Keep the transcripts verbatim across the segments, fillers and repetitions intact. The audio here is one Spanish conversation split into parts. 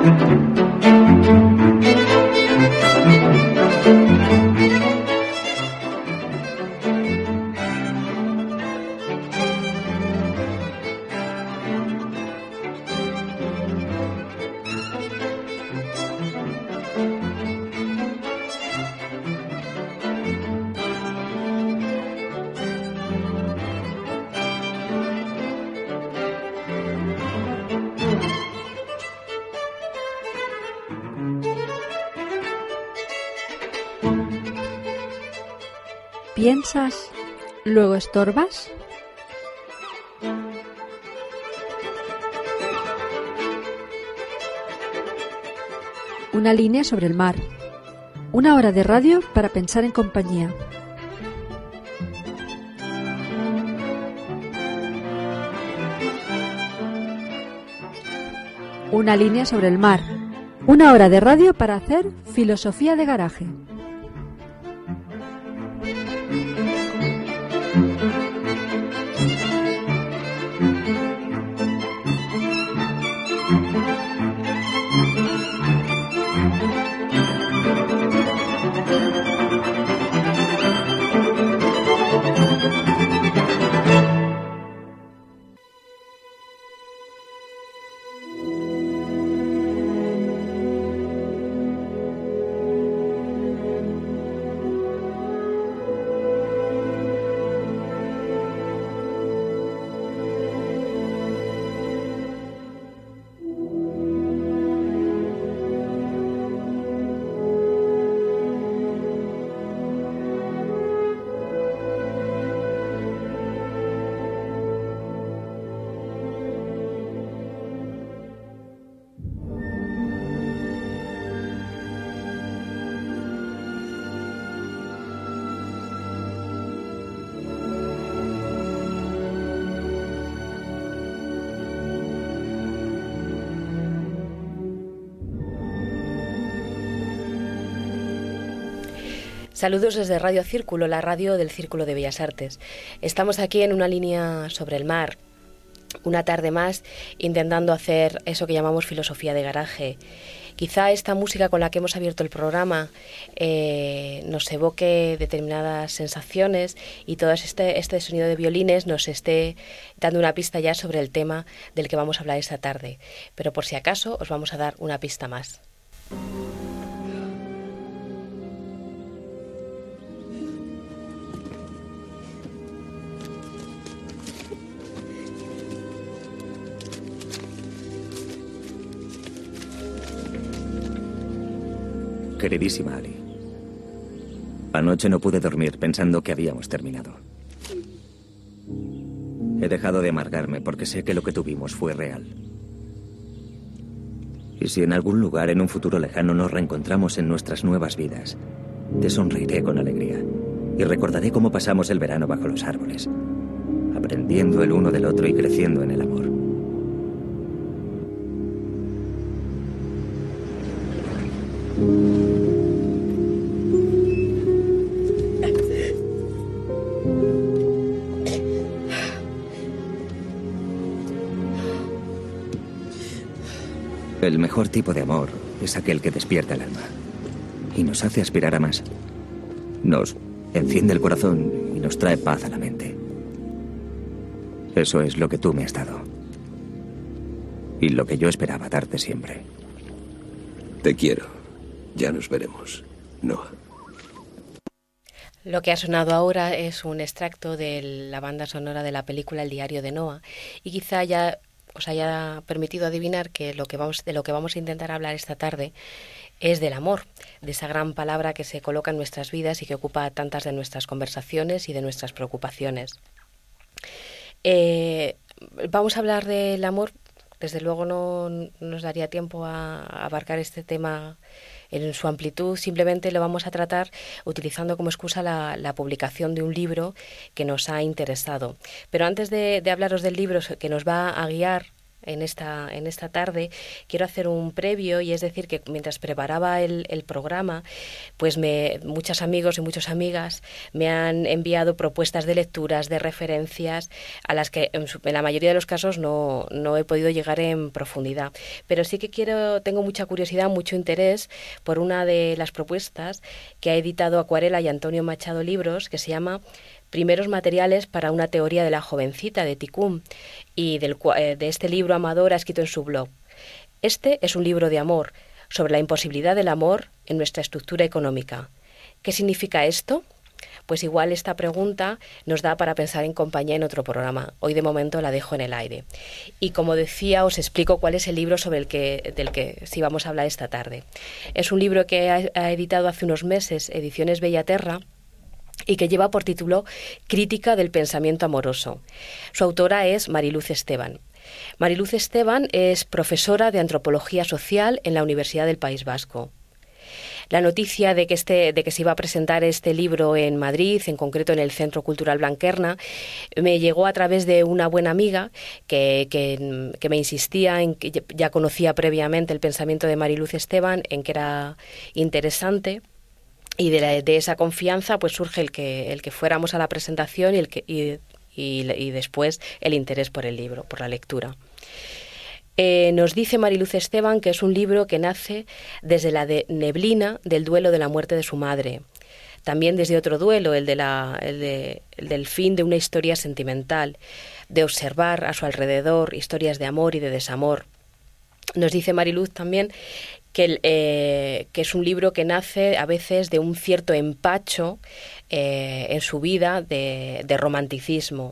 ¿Piensas, luego estorbas? Una línea sobre el mar. Una hora de radio para pensar en compañía. Una línea sobre el mar. Una hora de radio para hacer filosofía de garaje. Saludos desde Radio Círculo, la radio del Círculo de Bellas Artes. Estamos aquí en una línea sobre el mar, una tarde más, intentando hacer eso que llamamos filosofía de garaje. Quizá esta música con la que hemos abierto el programa eh, nos evoque determinadas sensaciones y todo este, este sonido de violines nos esté dando una pista ya sobre el tema del que vamos a hablar esta tarde. Pero por si acaso os vamos a dar una pista más. Queridísima Ali, anoche no pude dormir pensando que habíamos terminado. He dejado de amargarme porque sé que lo que tuvimos fue real. Y si en algún lugar en un futuro lejano nos reencontramos en nuestras nuevas vidas, te sonreiré con alegría y recordaré cómo pasamos el verano bajo los árboles, aprendiendo el uno del otro y creciendo en el amor. El mejor tipo de amor es aquel que despierta el alma y nos hace aspirar a más. Nos enciende el corazón y nos trae paz a la mente. Eso es lo que tú me has dado. Y lo que yo esperaba darte siempre. Te quiero. Ya nos veremos, Noah. Lo que ha sonado ahora es un extracto de la banda sonora de la película El diario de Noah y quizá ya os haya permitido adivinar que lo que vamos, de lo que vamos a intentar hablar esta tarde es del amor, de esa gran palabra que se coloca en nuestras vidas y que ocupa tantas de nuestras conversaciones y de nuestras preocupaciones. Eh, vamos a hablar del amor. Desde luego no nos daría tiempo a abarcar este tema en su amplitud, simplemente lo vamos a tratar utilizando como excusa la, la publicación de un libro que nos ha interesado. Pero antes de, de hablaros del libro que nos va a guiar en esta, en esta tarde, quiero hacer un previo, y es decir que mientras preparaba el, el programa, pues me, muchos amigos y muchas amigas me han enviado propuestas de lecturas, de referencias, a las que en, su, en la mayoría de los casos no, no he podido llegar en profundidad. Pero sí que quiero, tengo mucha curiosidad, mucho interés por una de las propuestas que ha editado Acuarela y Antonio Machado Libros, que se llama Primeros materiales para una teoría de la jovencita, de Ticum, y del, de este libro Amador ha escrito en su blog: este es un libro de amor, sobre la imposibilidad del amor en nuestra estructura económica. ¿Qué significa esto? Pues igual esta pregunta nos da para pensar en compañía en otro programa. Hoy de momento la dejo en el aire. Y como decía, os explico cuál es el libro sobre el que, del que sí vamos a hablar esta tarde. Es un libro que ha, ha editado hace unos meses Ediciones Bellaterra, y que lleva por título Crítica del pensamiento amoroso. Su autora es Mariluz Esteban. Mariluz Esteban es profesora de Antropología Social en la Universidad del País Vasco. La noticia de que, este, de que se iba a presentar este libro en Madrid, en concreto en el Centro Cultural Blanquerna, me llegó a través de una buena amiga que, que, que me insistía en que ya conocía previamente el pensamiento de Mariluz Esteban, en que era interesante. Y de, la, de esa confianza pues surge el que, el que fuéramos a la presentación y, el que, y, y, y después el interés por el libro, por la lectura. Eh, nos dice Mariluz Esteban que es un libro que nace desde la de neblina del duelo de la muerte de su madre. También desde otro duelo, el, de la, el, de, el del fin de una historia sentimental, de observar a su alrededor historias de amor y de desamor. Nos dice Mariluz también que, eh, que es un libro que nace a veces de un cierto empacho eh, en su vida de, de romanticismo.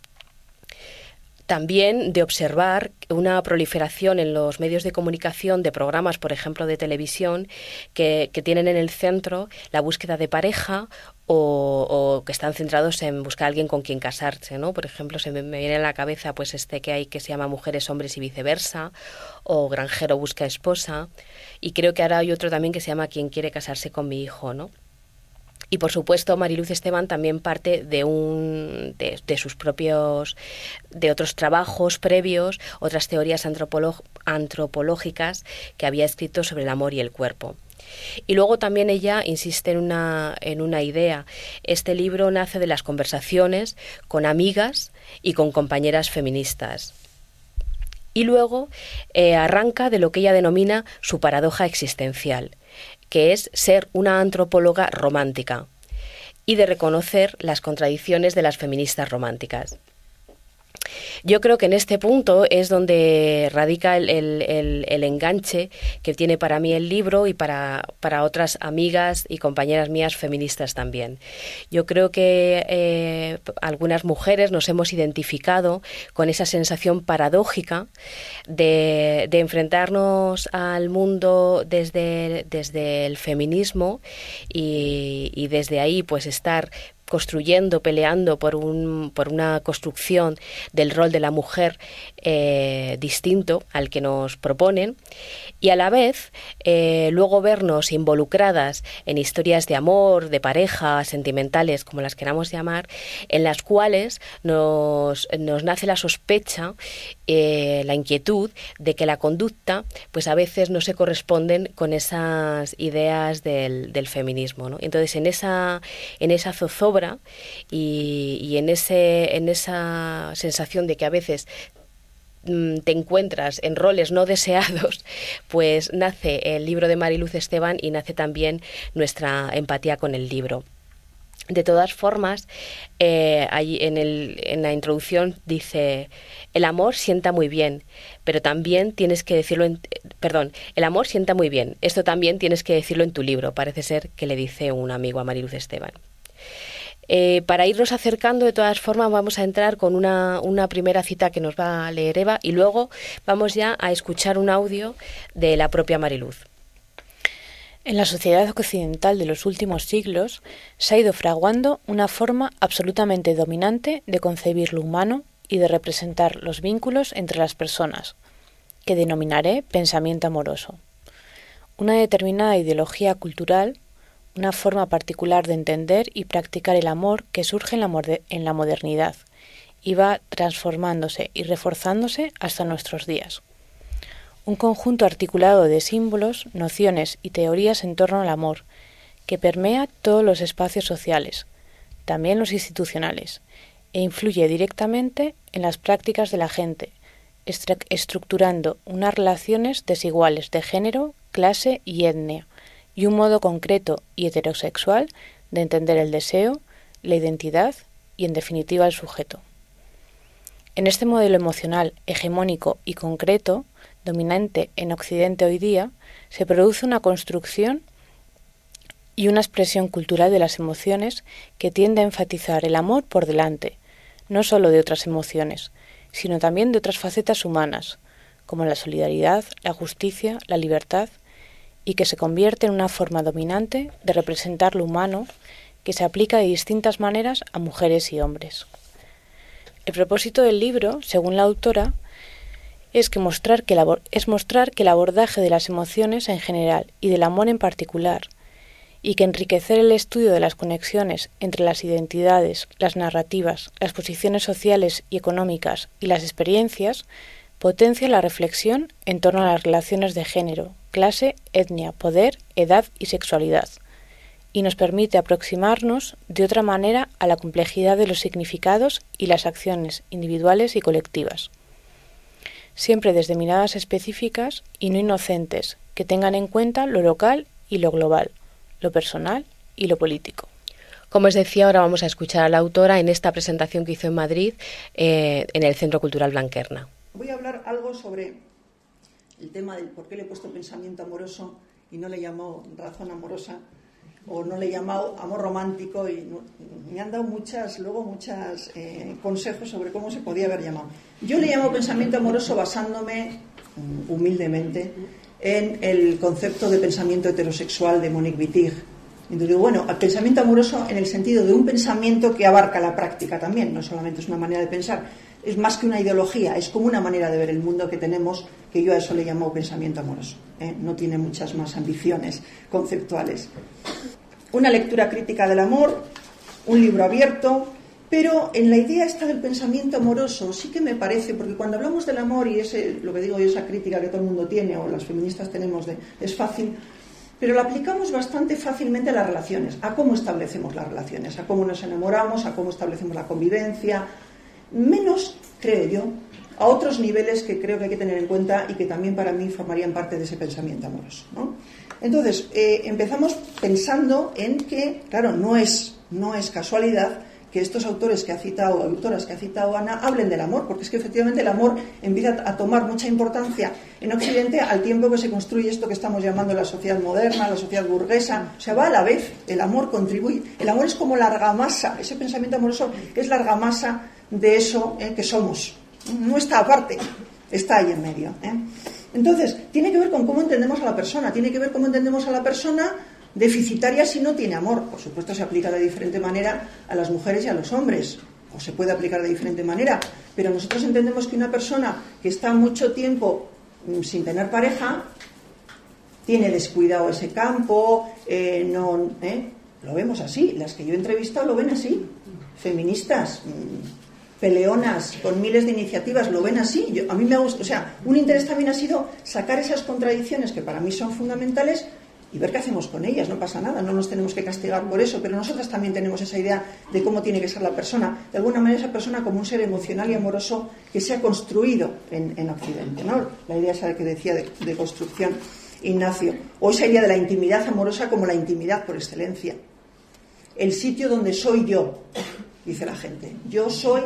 También de observar una proliferación en los medios de comunicación de programas, por ejemplo, de televisión, que, que tienen en el centro la búsqueda de pareja o, o que están centrados en buscar a alguien con quien casarse, ¿no? Por ejemplo, se me, me viene a la cabeza pues este que hay que se llama Mujeres, Hombres y Viceversa, o Granjero busca esposa, y creo que ahora hay otro también que se llama Quien quiere casarse con mi hijo, ¿no? Y por supuesto Mariluz Esteban también parte de un de, de sus propios de otros trabajos previos, otras teorías antropolo- antropológicas que había escrito sobre el amor y el cuerpo. Y luego también ella insiste en una en una idea. Este libro nace de las conversaciones con amigas y con compañeras feministas. Y luego eh, arranca de lo que ella denomina su paradoja existencial, que es ser una antropóloga romántica y de reconocer las contradicciones de las feministas románticas. Yo creo que en este punto es donde radica el, el, el, el enganche que tiene para mí el libro y para, para otras amigas y compañeras mías feministas también. Yo creo que eh, algunas mujeres nos hemos identificado con esa sensación paradójica de, de enfrentarnos al mundo desde, desde el feminismo y, y desde ahí pues estar construyendo, peleando por un por una construcción del rol de la mujer eh, distinto al que nos proponen, y a la vez eh, luego vernos involucradas en historias de amor, de pareja, sentimentales, como las queramos llamar, en las cuales nos, nos nace la sospecha, eh, la inquietud de que la conducta pues a veces no se corresponden con esas ideas del, del feminismo, ¿no? Entonces en esa, en esa zozobra Y, y en ese en esa sensación de que a veces mm, te encuentras en roles no deseados, pues nace el libro de Mariluz Esteban y nace también nuestra empatía con el libro. De todas formas, eh, ahí en, el, en la introducción dice: el amor sienta muy bien, pero también tienes que decirlo en, perdón, el amor sienta muy bien, esto también tienes que decirlo en tu libro, parece ser que le dice un amigo a Mariluz Esteban. Eh, para irnos acercando, de todas formas, vamos a entrar con una, una primera cita que nos va a leer Eva y luego vamos ya a escuchar un audio de la propia Mariluz. En la sociedad occidental de los últimos siglos se ha ido fraguando una forma absolutamente dominante de concebir lo humano y de representar los vínculos entre las personas, que denominaré pensamiento amoroso. Una determinada ideología cultural, una forma particular de entender y practicar el amor que surge en la, morde- en la modernidad y va transformándose y reforzándose hasta nuestros días. Un conjunto articulado de símbolos, nociones y teorías en torno al amor, que permea todos los espacios sociales, también los institucionales, e influye directamente en las prácticas de la gente, estru- estructurando unas relaciones desiguales de género, clase y etnia, y un modo concreto y heterosexual de entender el deseo, la identidad y, en definitiva, el sujeto. En este modelo emocional hegemónico y concreto, dominante en Occidente hoy día, se produce una construcción y una expresión cultural de las emociones que tiende a enfatizar el amor por delante, no solo de otras emociones, sino también de otras facetas humanas, como la solidaridad, la justicia, la libertad, y que se convierte en una forma dominante de representar lo humano que se aplica de distintas maneras a mujeres y hombres. El propósito del libro, según la autora, es, que mostrar que el abor- es mostrar que el abordaje de las emociones en general y del amor en particular, y que enriquecer el estudio de las conexiones entre las identidades, las narrativas, las posiciones sociales y económicas y las experiencias, potencia la reflexión en torno a las relaciones de género, clase, etnia, poder, edad y sexualidad, y nos permite aproximarnos de otra manera a la complejidad de los significados y las acciones individuales y colectivas, siempre desde miradas específicas y no inocentes, que tengan en cuenta lo local y lo global, lo personal y lo político. Como os decía, ahora vamos a escuchar a la autora en esta presentación que hizo en Madrid, eh, en el Centro Cultural Blanquerna. Voy a hablar algo sobre el tema del por qué le he puesto pensamiento amoroso y no le he llamado razón amorosa, o no le he llamado amor romántico, y no, me han dado muchas, luego muchos eh, consejos sobre cómo se podía haber llamado. Yo le llamo pensamiento amoroso basándome humildemente en el concepto de pensamiento heterosexual de Monique Wittig. Entonces digo, bueno, el pensamiento amoroso en el sentido de un pensamiento que abarca la práctica también, no solamente es una manera de pensar, es más que una ideología, es como una manera de ver el mundo que tenemos, que yo a eso le llamo pensamiento amoroso, ¿eh? No tiene muchas más ambiciones conceptuales. Una lectura crítica del amor, un libro abierto, pero en la idea esta del pensamiento amoroso sí que me parece, porque cuando hablamos del amor, y ese, lo que digo yo, esa crítica que todo el mundo tiene, o las feministas tenemos, de es fácil, pero lo aplicamos bastante fácilmente a las relaciones, a cómo establecemos las relaciones, a cómo nos enamoramos, a cómo establecemos la convivencia, menos, creo yo, a otros niveles que creo que hay que tener en cuenta y que también para mí formarían parte de ese pensamiento amoroso, ¿no? Entonces, eh, empezamos pensando en que, claro, no es, no es casualidad que estos autores que ha citado, autoras que ha citado Ana, hablen del amor, porque es que efectivamente el amor empieza a tomar mucha importancia en Occidente al tiempo que se construye esto que estamos llamando la sociedad moderna, la sociedad burguesa. O sea, va a la vez, el amor contribuye, el amor es como la argamasa, ese pensamiento amoroso es la argamasa de eso eh, que somos, no está aparte, está ahí en medio, ¿eh? Entonces, tiene que ver con cómo entendemos a la persona, tiene que ver cómo entendemos a la persona deficitaria si no tiene amor. Por supuesto, se aplica de diferente manera a las mujeres y a los hombres, o se puede aplicar de diferente manera, pero nosotros entendemos que una persona que está mucho tiempo sin tener pareja tiene descuidado ese campo, eh, no, ¿eh? Lo vemos así, las que yo he entrevistado lo ven así, feministas, peleonas, con miles de iniciativas, lo ven así. Yo, a mí me gusta, o sea, un interés también ha sido sacar esas contradicciones que para mí son fundamentales y ver qué hacemos con ellas. No pasa nada, no nos tenemos que castigar por eso, pero nosotras también tenemos esa idea de cómo tiene que ser la persona, de alguna manera esa persona como un ser emocional y amoroso que se ha construido en, en Occidente, ¿no? La idea esa que decía de, de construcción Ignacio, o esa idea de la intimidad amorosa como la intimidad por excelencia, el sitio donde soy yo, dice la gente. Yo soy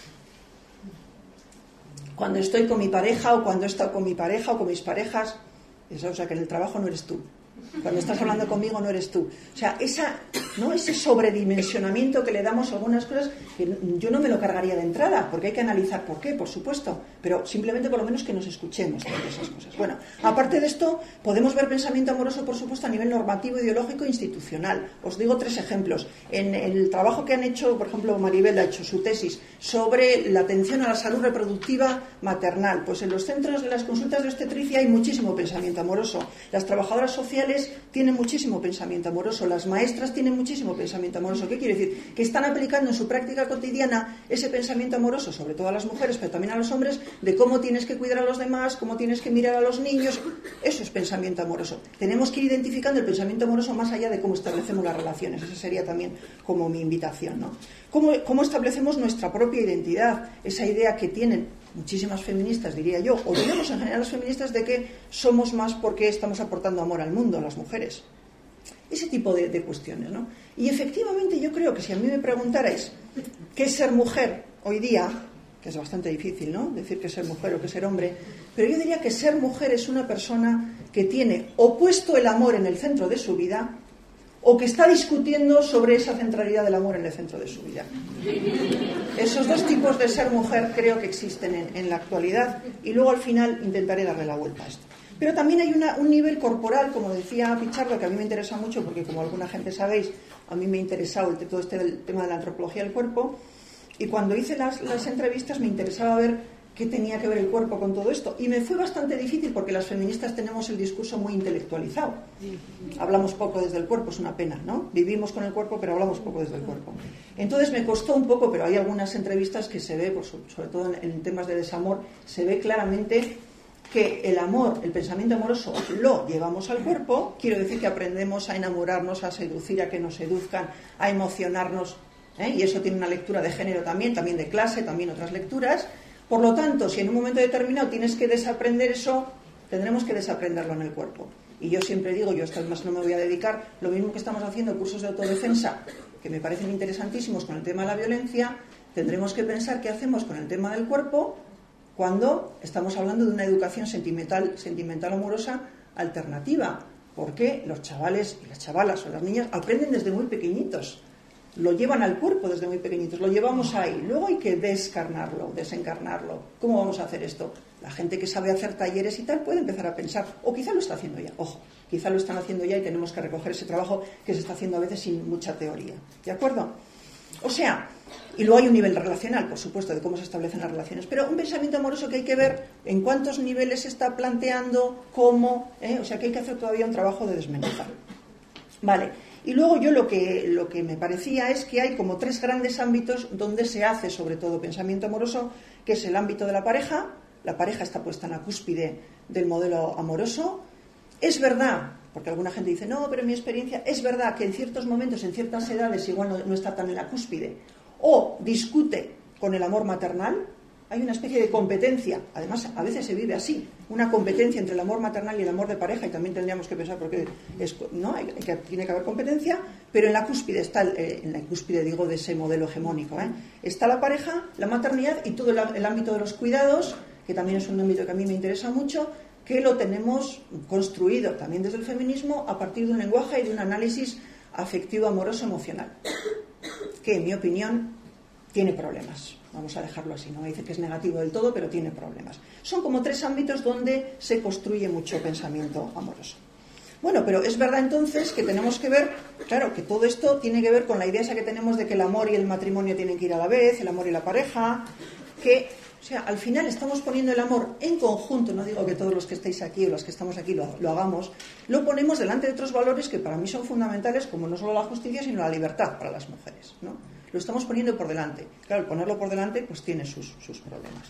cuando estoy con mi pareja, o cuando he estado con mi pareja o con mis parejas. Eso, o sea, que en el trabajo no eres tú. Cuando estás hablando conmigo no eres tú. O sea, esa, ¿no? Ese sobredimensionamiento que le damos a algunas cosas, que yo no me lo cargaría de entrada, porque hay que analizar por qué, por supuesto, pero simplemente por lo menos que nos escuchemos de esas cosas. Bueno, aparte de esto, podemos ver pensamiento amoroso, por supuesto, a nivel normativo, ideológico e institucional. Os digo tres ejemplos. En el trabajo que han hecho, por ejemplo, Maribel ha hecho su tesis sobre la atención a la salud reproductiva maternal. Pues en los centros de las consultas de obstetricia hay muchísimo pensamiento amoroso. Las trabajadoras sociales sociales tienen muchísimo pensamiento amoroso, las maestras tienen muchísimo pensamiento amoroso. ¿Qué quiere decir? Que están aplicando en su práctica cotidiana ese pensamiento amoroso, sobre todo a las mujeres, pero también a los hombres, de cómo tienes que cuidar a los demás, cómo tienes que mirar a los niños. Eso es pensamiento amoroso. Tenemos que ir identificando el pensamiento amoroso más allá de cómo establecemos las relaciones. Esa sería también como mi invitación, ¿no? ¿Cómo, cómo establecemos nuestra propia identidad? Esa idea que tienen muchísimas feministas, diría yo, o tenemos en general las feministas, de que somos más porque estamos aportando amor al mundo, las mujeres. Ese tipo de, de cuestiones, ¿no? Y efectivamente yo creo que si a mí me preguntarais qué es ser mujer hoy día, que es bastante difícil, ¿no?, decir que es ser mujer o que es ser hombre, pero yo diría que ser mujer es una persona que tiene o puesto el amor en el centro de su vida, o que está discutiendo sobre esa centralidad del amor en el centro de su vida. Esos dos tipos de ser mujer creo que existen en, en la actualidad, y luego al final intentaré darle la vuelta a esto. Pero también hay una, un nivel corporal, como decía Pichardo, que a mí me interesa mucho, porque como alguna gente sabéis, a mí me ha interesado el, todo este el tema de la antropología del cuerpo, y cuando hice las, las entrevistas me interesaba ver qué tenía que ver el cuerpo con todo esto. Y me fue bastante difícil porque las feministas tenemos el discurso muy intelectualizado. Hablamos poco desde el cuerpo, es una pena, ¿no? Vivimos con el cuerpo, pero hablamos poco desde el cuerpo. Entonces me costó un poco, pero hay algunas entrevistas que se ve, pues, sobre todo en, en temas de desamor, se ve claramente que el amor, el pensamiento amoroso, lo llevamos al cuerpo. Quiero decir que aprendemos a enamorarnos, a seducir, a que nos seduzcan, a emocionarnos, ¿eh? Y eso tiene una lectura de género también, también de clase, también otras lecturas. Por lo tanto, si en un momento determinado tienes que desaprender eso, tendremos que desaprenderlo en el cuerpo. Y yo siempre digo, yo hasta más no me voy a dedicar, lo mismo que estamos haciendo cursos de autodefensa, que me parecen interesantísimos con el tema de la violencia, tendremos que pensar qué hacemos con el tema del cuerpo cuando estamos hablando de una educación sentimental, sentimental amorosa alternativa. Porque los chavales y las chavalas o las niñas aprenden desde muy pequeñitos. Lo llevan al cuerpo desde muy pequeñitos, lo llevamos ahí. Luego hay que descarnarlo, desencarnarlo. ¿Cómo vamos a hacer esto? La gente que sabe hacer talleres y tal puede empezar a pensar, o quizá lo está haciendo ya, ojo, quizá lo están haciendo ya y tenemos que recoger ese trabajo que se está haciendo a veces sin mucha teoría. ¿De acuerdo? O sea, y luego hay un nivel relacional, por supuesto, de cómo se establecen las relaciones, pero un pensamiento amoroso que hay que ver en cuántos niveles se está planteando, cómo, ¿eh? O sea que hay que hacer todavía un trabajo de desmenuzar. Vale. Y luego yo lo que, lo que me parecía es que hay como tres grandes ámbitos donde se hace sobre todo pensamiento amoroso, que es el ámbito de la pareja. La pareja está puesta en la cúspide del modelo amoroso. Es verdad, porque alguna gente dice, no, pero en mi experiencia, es verdad que en ciertos momentos, en ciertas edades, igual no, no está tan en la cúspide, o discute con el amor maternal. Hay una especie de competencia, además a veces se vive así, una competencia entre el amor maternal y el amor de pareja, y también tendríamos que pensar porque es, no hay, hay que, tiene que haber competencia, pero en la cúspide está, el, eh, en la cúspide digo de ese modelo hegemónico, ¿eh? Está la pareja, la maternidad y todo el, el ámbito de los cuidados, que también es un ámbito que a mí me interesa mucho, que lo tenemos construido también desde el feminismo a partir de un lenguaje y de un análisis afectivo, amoroso, emocional, que en mi opinión tiene problemas. Vamos a dejarlo así, no me dice que es negativo del todo, pero tiene problemas. Son como tres ámbitos donde se construye mucho pensamiento amoroso. Bueno, pero es verdad entonces que tenemos que ver, claro, que todo esto tiene que ver con la idea esa que tenemos de que el amor y el matrimonio tienen que ir a la vez, el amor y la pareja, que, o sea, al final estamos poniendo el amor en conjunto, no digo que todos los que estéis aquí o los que estamos aquí lo, lo hagamos, lo ponemos delante de otros valores que para mí son fundamentales, como no solo la justicia, sino la libertad para las mujeres, ¿no? Lo estamos poniendo por delante. Claro, el ponerlo por delante pues tiene sus, sus problemas.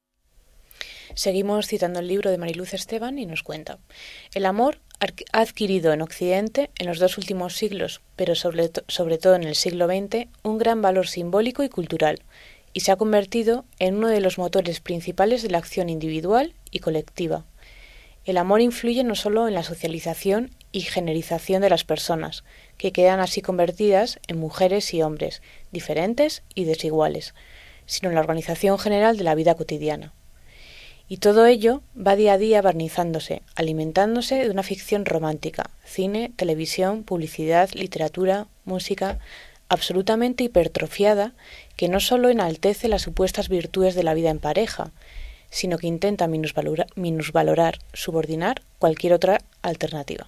Seguimos citando el libro de Mariluz Esteban y nos cuenta: el amor ha adquirido en Occidente, en los dos últimos siglos, pero sobre, to- sobre todo en el siglo veinte, un gran valor simbólico y cultural, y se ha convertido en uno de los motores principales de la acción individual y colectiva. El amor influye no solo en la socialización y generización de las personas, que quedan así convertidas en mujeres y hombres, diferentes y desiguales, sino en la organización general de la vida cotidiana. Y todo ello va día a día barnizándose, alimentándose de una ficción romántica, cine, televisión, publicidad, literatura, música, absolutamente hipertrofiada, que no solo enaltece las supuestas virtudes de la vida en pareja, sino que intenta minusvalorar, minusvalorar, subordinar cualquier otra alternativa.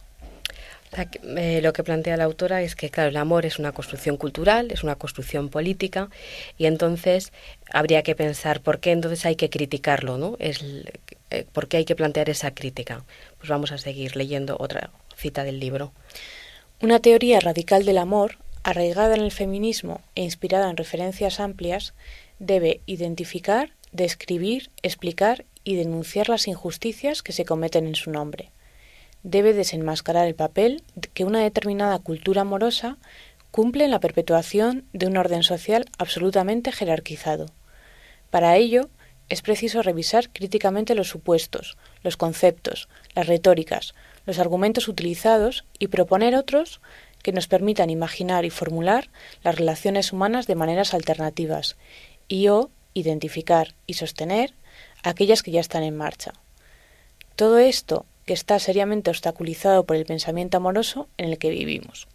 Eh, lo que plantea la autora es que, claro, el amor es una construcción cultural, es una construcción política, y entonces habría que pensar por qué entonces hay que criticarlo, ¿no? Es, eh, ¿por qué hay que plantear esa crítica? Pues vamos a seguir leyendo otra cita del libro. Una teoría radical del amor, arraigada en el feminismo e inspirada en referencias amplias, debe identificar, describir, explicar y denunciar las injusticias que se cometen en su nombre. Debe desenmascarar el papel que una determinada cultura amorosa cumple en la perpetuación de un orden social absolutamente jerarquizado. Para ello, es preciso revisar críticamente los supuestos, los conceptos, las retóricas, los argumentos utilizados y proponer otros que nos permitan imaginar y formular las relaciones humanas de maneras alternativas y o identificar y sostener aquellas que ya están en marcha. Todo esto que está seriamente obstaculizado por el pensamiento amoroso en el que vivimos.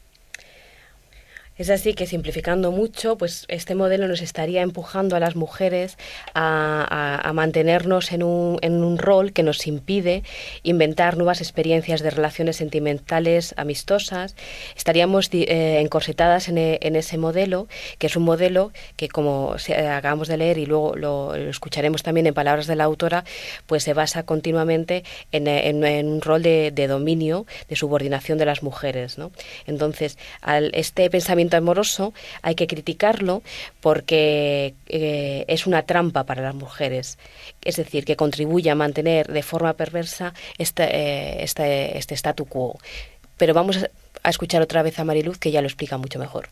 Es así que, simplificando mucho, pues este modelo nos estaría empujando a las mujeres a, a, a mantenernos en un, en un rol que nos impide inventar nuevas experiencias de relaciones sentimentales amistosas. Estaríamos eh, encorsetadas en, e, en ese modelo, que es un modelo que, como acabamos de leer y luego lo, lo escucharemos también en palabras de la autora, pues se basa continuamente en, en, en un rol de, de dominio, de subordinación de las mujeres, ¿no? Entonces, al este pensamiento amoroso hay que criticarlo porque eh, es una trampa para las mujeres, es decir, que contribuye a mantener de forma perversa este, eh, este, este statu quo. Pero vamos a escuchar otra vez a Mariluz, que ya lo explica mucho mejor.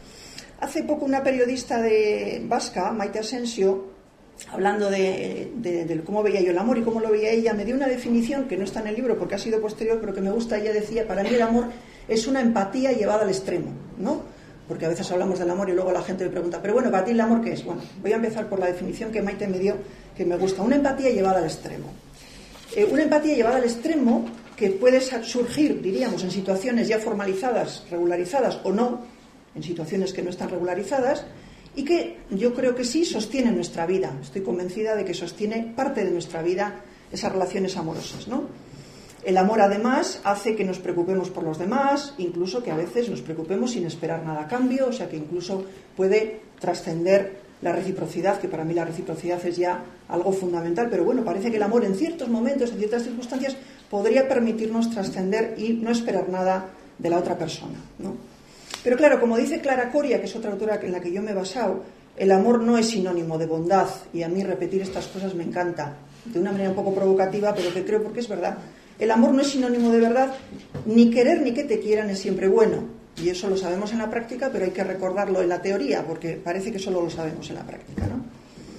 Hace poco una periodista de vasca, Maite Asensio, hablando de, de, de cómo veía yo el amor y cómo lo veía ella, me dio una definición que no está en el libro porque ha sido posterior, pero que me gusta. Ella decía: para mí el amor es una empatía llevada al extremo, ¿no? Porque a veces hablamos del amor y luego la gente me pregunta, pero bueno, ¿para ti el amor qué es? Bueno, voy a empezar por la definición que Maite me dio, que me gusta. Una empatía llevada al extremo. Eh, una empatía llevada al extremo que puede surgir, diríamos, en situaciones ya formalizadas, regularizadas o no, en situaciones que no están regularizadas, y que yo creo que sí sostiene nuestra vida. Estoy convencida de que sostiene parte de nuestra vida esas relaciones amorosas, ¿no? El amor, además, hace que nos preocupemos por los demás, incluso que a veces nos preocupemos sin esperar nada a cambio, o sea que incluso puede trascender la reciprocidad, que para mí la reciprocidad es ya algo fundamental, pero bueno, parece que el amor en ciertos momentos, en ciertas circunstancias, podría permitirnos trascender y no esperar nada de la otra persona, ¿no? Pero claro, como dice Clara Coria, que es otra autora en la que yo me he basado, el amor no es sinónimo de bondad, y a mí repetir estas cosas me encanta, de una manera un poco provocativa, pero que creo porque es verdad. El amor no es sinónimo de verdad, ni querer ni que te quieran es siempre bueno, y eso lo sabemos en la práctica, pero hay que recordarlo en la teoría, porque parece que solo lo sabemos en la práctica, ¿no?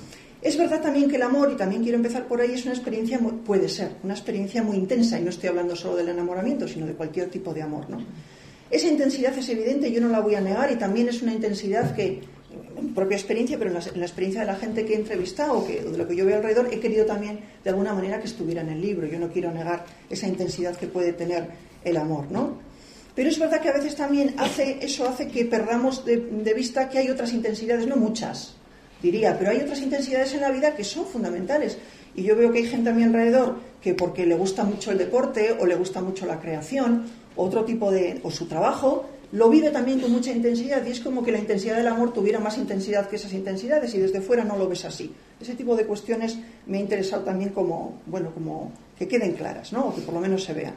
Es verdad también que el amor, y también quiero empezar por ahí, es una experiencia, muy, puede ser, una experiencia muy intensa, y no estoy hablando solo del enamoramiento, sino de cualquier tipo de amor, ¿no? Esa intensidad es evidente, yo no la voy a negar, y también es una intensidad que, en propia experiencia, pero en la, en la experiencia de la gente que he entrevistado o, que, o de lo que yo veo alrededor, he querido también de alguna manera que estuviera en el libro. Yo no quiero negar esa intensidad que puede tener el amor, ¿no? Pero es verdad que a veces también hace, eso hace que perdamos de, de vista que hay otras intensidades, no muchas, diría, pero hay otras intensidades en la vida que son fundamentales. Y yo veo que hay gente a mi alrededor que, porque le gusta mucho el deporte o le gusta mucho la creación, otro tipo de, o su trabajo, lo vive también con mucha intensidad, y es como que la intensidad del amor tuviera más intensidad que esas intensidades, y desde fuera no lo ves así. Ese tipo de cuestiones me ha interesado también como, bueno, como que queden claras, ¿no? O que por lo menos se vean.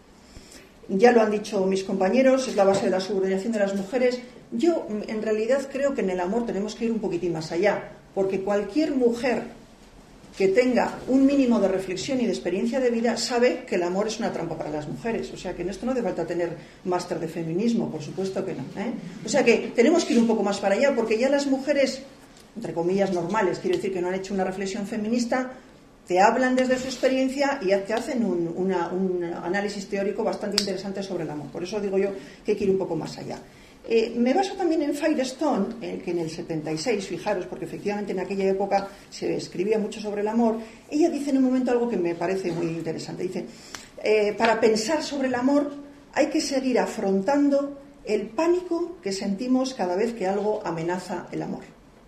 Ya lo han dicho mis compañeros, es la base de la subordinación de las mujeres. Yo, en realidad, creo que en el amor tenemos que ir un poquitín más allá, porque cualquier mujer que tenga un mínimo de reflexión y de experiencia de vida sabe que el amor es una trampa para las mujeres. O sea que en esto no hace falta tener máster de feminismo, por supuesto que no, ¿eh? O sea que tenemos que ir un poco más para allá, porque ya las mujeres, entre comillas, normales, quiero decir que no han hecho una reflexión feminista, te hablan desde su experiencia y te hacen un, una, un análisis teórico bastante interesante sobre el amor. Por eso digo yo que hay que ir un poco más allá. Eh, me baso también en Firestone, eh, que en el setenta y seis, fijaros, porque efectivamente en aquella época se escribía mucho sobre el amor. Ella dice en un momento algo que me parece muy interesante. Dice, eh, para pensar sobre el amor hay que seguir afrontando el pánico que sentimos cada vez que algo amenaza el amor.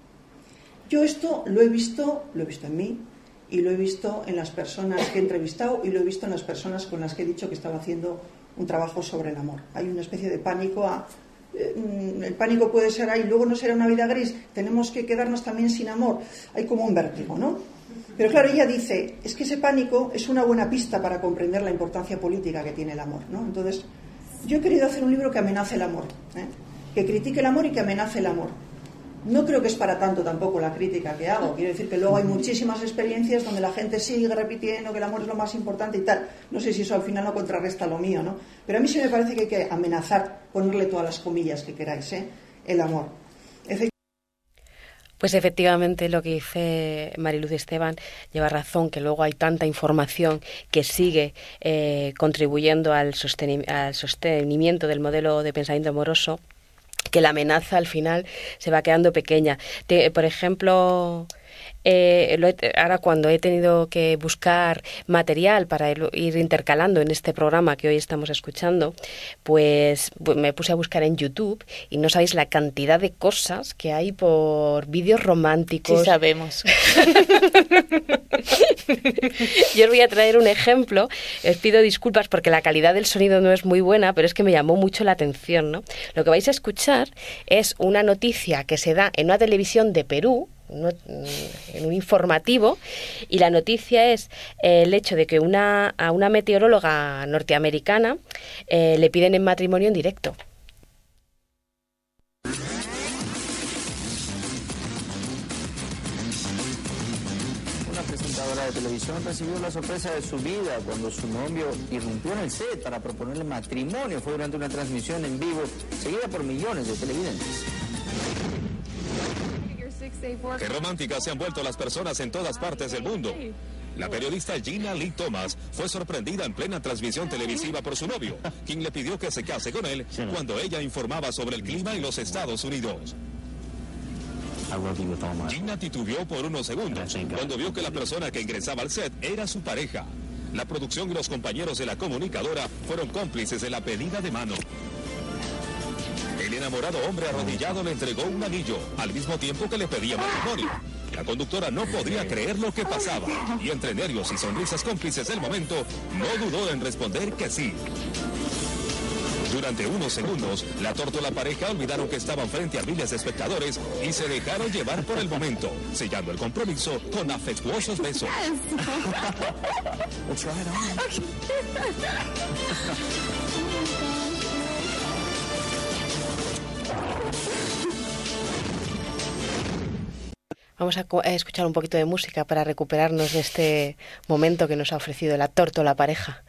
Yo esto lo he visto, lo he visto en mí, y lo he visto en las personas que he entrevistado, y lo he visto en las personas con las que he dicho que estaba haciendo un trabajo sobre el amor. Hay una especie de pánico a... el pánico puede ser ahí, luego no será una vida gris, tenemos que quedarnos también sin amor, hay como un vértigo, ¿no? Pero claro, ella dice, es que ese pánico es una buena pista para comprender la importancia política que tiene el amor, ¿no? Entonces, yo he querido hacer un libro que amenace el amor, ¿eh? Que critique el amor y que amenace el amor. No creo que es para tanto tampoco la crítica que hago. Quiero decir que luego hay muchísimas experiencias donde la gente sigue repitiendo que el amor es lo más importante y tal. No sé si eso al final no contrarresta lo mío, ¿no? Pero a mí sí me parece que hay que amenazar, ponerle todas las comillas que queráis, ¿eh? El amor. Efectivamente. Pues efectivamente lo que dice Mariluz Esteban lleva razón, que luego hay tanta información que sigue eh, contribuyendo al, sosteni- al sostenimiento del modelo de pensamiento amoroso, que la amenaza al final se va quedando pequeña. Te, por ejemplo, eh, lo he, ahora cuando he tenido que buscar material para ir, ir intercalando en este programa que hoy estamos escuchando, pues, pues me puse a buscar en YouTube y no sabéis la cantidad de cosas que hay por vídeos románticos. Sí sabemos. Yo os voy a traer un ejemplo. Os pido disculpas porque la calidad del sonido no es muy buena, pero es que me llamó mucho la atención, ¿no? Lo que vais a escuchar es una noticia que se da en una televisión de Perú, en un informativo, y la noticia es eh, el hecho de que una, a una meteoróloga norteamericana eh, le piden en matrimonio en directo. Una presentadora de televisión recibió la sorpresa de su vida cuando su novio irrumpió en el set para proponerle matrimonio. Fue durante una transmisión en vivo seguida por millones de televidentes. Qué románticas se han vuelto las personas en todas partes del mundo. La periodista Gina Lee Thomas fue sorprendida en plena transmisión televisiva por su novio, quien le pidió que se case con él cuando ella informaba sobre el clima en los Estados Unidos. Gina titubeó por unos segundos cuando vio que la persona que ingresaba al set era su pareja. La producción y los compañeros de la comunicadora fueron cómplices de la pedida de mano. El enamorado hombre arrodillado le entregó un anillo, al mismo tiempo que le pedía matrimonio. La conductora no podía creer lo que pasaba, y entre nervios y sonrisas cómplices del momento, no dudó en responder que sí. Durante unos segundos, la torta y la pareja olvidaron que estaban frente a miles de espectadores y se dejaron llevar por el momento, sellando el compromiso con afectuosos besos. Vamos a, a escuchar un poquito de música para recuperarnos de este momento que nos ha ofrecido la torta o la pareja.